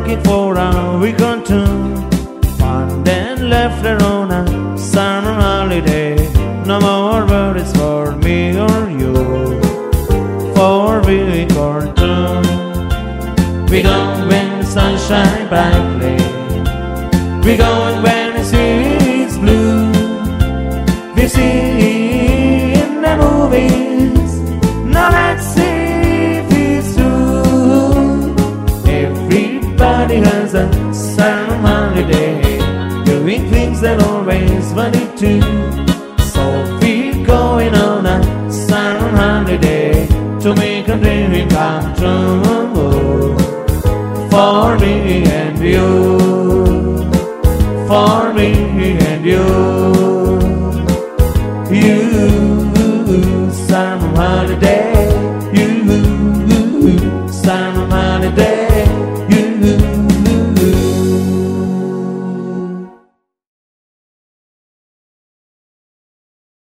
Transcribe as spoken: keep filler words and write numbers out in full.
looking for a weekend to find and left her on a summer holiday. No more worries for me or you, for week or two. We go when the sun shines brightly, we go when the sea is blue. We see in the movies, now let's see if it's true. Everybody has a summer holiday, doing things that always wanted to. So we're going on a summer holiday to make a dream come true. For me and you, for me and you, you, summer holiday.